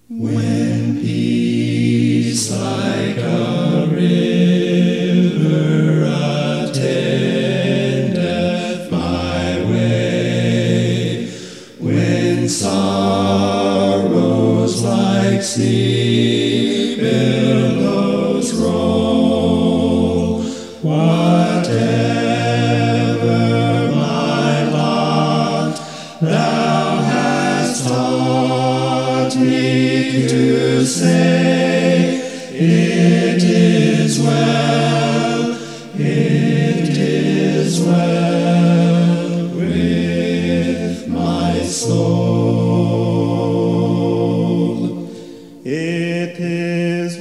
When peace like a river attendeth my way, when sorrows like sea billows roll, whatever my lot, thou hast taught me to say, it is well, it is well with my soul. It is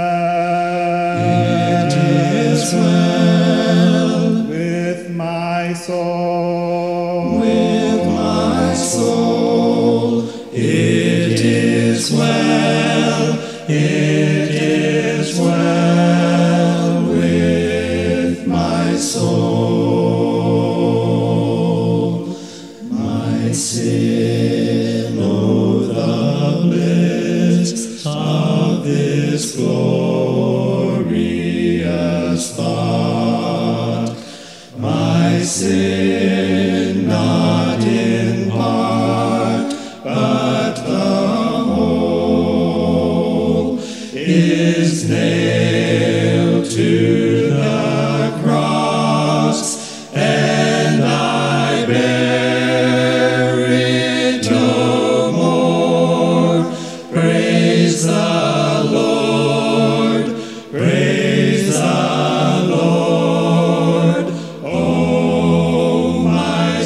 well, it is well with my soul, with my soul. It is well, it is well with my soul. My sin, oh, the bliss of this glorious thought. My sin, not in part, but the whole, is nailed to the cross, and I bear it no more. Praise the Lord, praise the Lord, oh my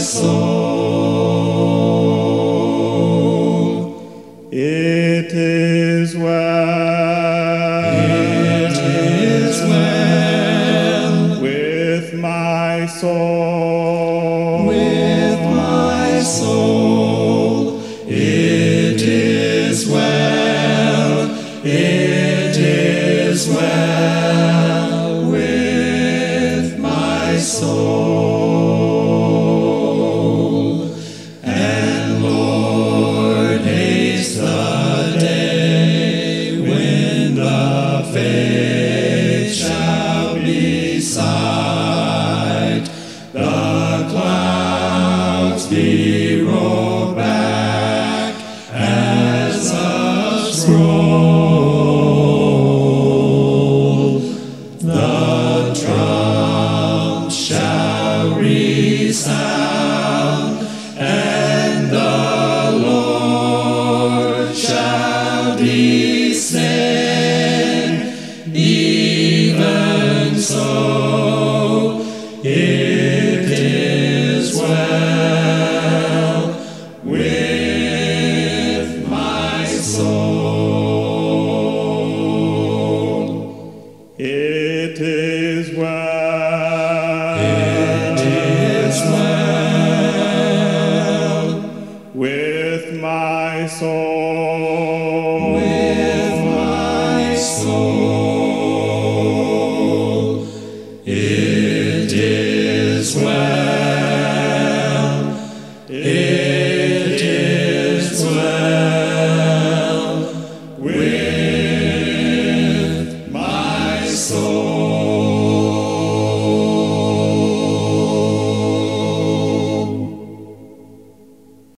soul. it is well, It is well with my soul, with my soul. It is well, it is well with my soul. And Lord, haste the day when the faith shall be sight, the clouds be rolled back as a scroll, the trump shall resound, and the Lord shall descend. Even so, it is well with my soul. it is well, It is well with my soul.